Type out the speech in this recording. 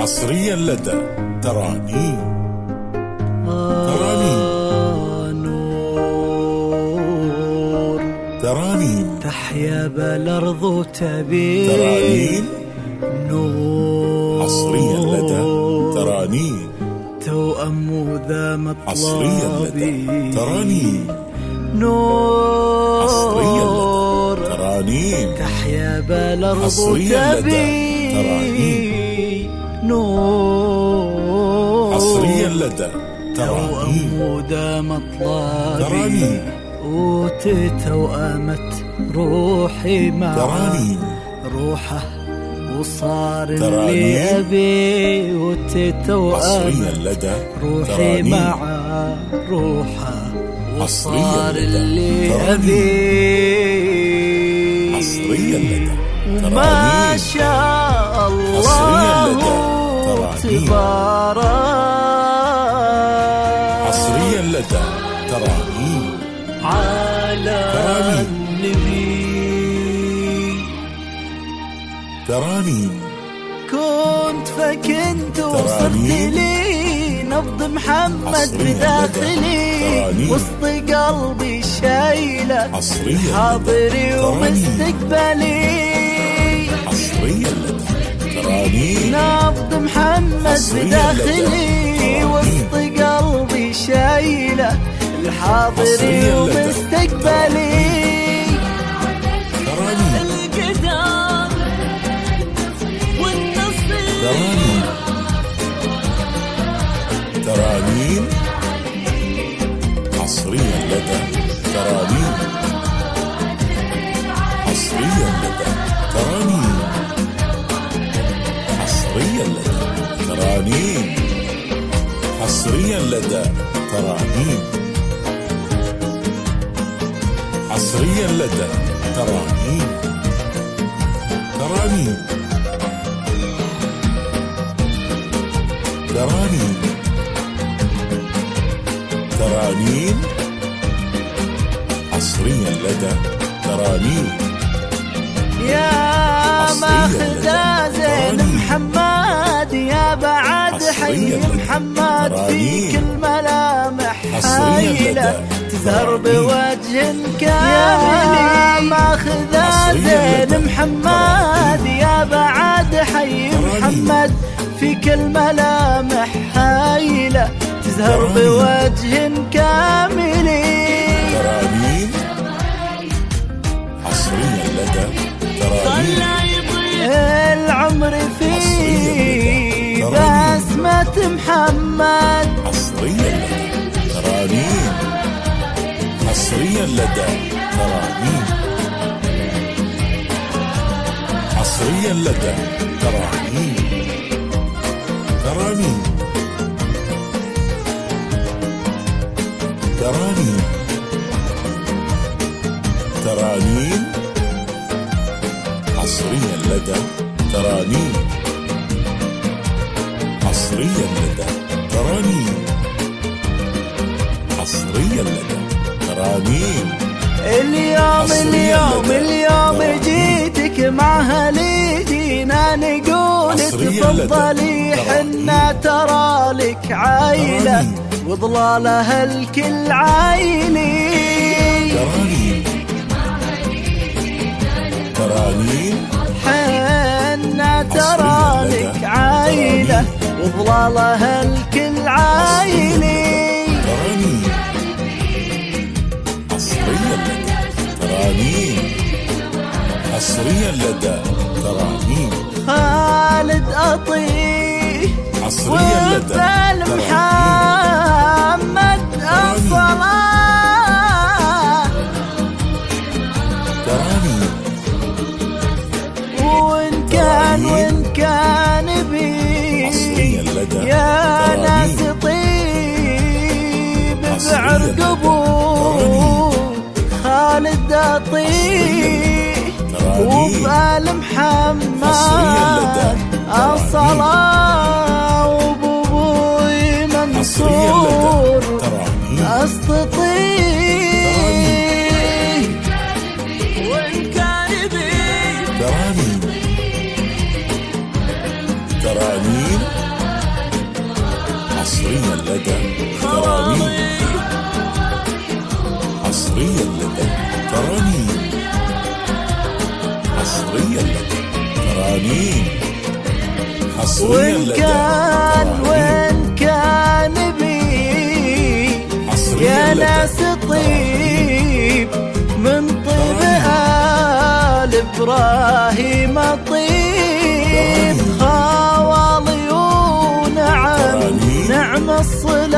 حصريا لدى ترانيم. نور ترانيم تحيا بالأرض وتبين ترانيم. نور حصريا لدى ترانيم. توأم وذا مطلبي حصريا لدى ترانيم. نور حصريا لدى ترانيم. تحيا بالأرض حصريا لدى وتبين ترانيم. نور حصريا لدى ترانيم. توأم وذا مطلبي ترانيم. وتتوأمت روحي مع ترانيم. روحه وصار اللي ترانيم. أبي وتتوأمت حصريا لدى روحي ترانيم. مع روحه حصريا وصار لدى اللي ترانيم. أبي حصريا لدى ما ترانيم. شاء حصريا لدى الله ترانيم. تبارك حصريا لدى ترانيم. على ترانيم. النبي. ترانيم. كنت فكنت وصرت ترانيم. لي نبض محمد حصرياً بداخلي ترانيم. وسط قلبي شايلة حصريا حاضري لدى ومستقبلي. حصريا لدى ترانيم. نبض محمد حصرياً بداخلي لدى وسط قلبي شايلة الحاضري حصرياً لدى ومستقبلي. ترانيم. القدام والنصيب ترانيم. ترانيم. حصريا لدى ترانيم. حصريا لدى ترانيم. حصريا لدى ترانيم. حصريا لدى ترانيم. حصريا لدى ترانيم. ترانيم. ترانيم. ترانيم. حصريا لدى ترانيم. يا ماخذ زين محمد يا بعد حي محمد فيك الملامح حايلة تزهر بوجه كامل. يا ماخذ زين محمد يا بعد حي محمد فيك الملامح حايلة تزهر بوجه كامل. ترانيم. حصريا لدى ترانيم. العمر في بسمة محمد. حصريا لدى ترانيم. حصريا لدى ترانيم. حصريا لدى ترانيم. ترانيم. ترانيم. ترانيم. حصريا لدى ترانيم. حصريا لدى ترانيم. حصريا لدى ترانيم. اليوم جيتك مع اهلي جينا نقول تفضلي حنا ترى لك عايلة وظلالها الكل عايلي. ترانيم. ترانيم. حنا ترى لك عايلة وظلالها الكل عايلي. ترانيم. حصريا لدى ترانيم. حصريا لدى ترانيم. خالد أطيب حصريا لدى وبال محمد الصلاة. ترانيم. وإن كان بي حصريا لدى يا ناس ترانيم. طيب حصرياً بعرقبو خالد أطيب وبال محمد الصلاة وبوبوي منصور استطيع وإن كان بي ترانيم. ناس طيب من طيب آل إبراهيم طيب. خوالي ونعم نعم الصلة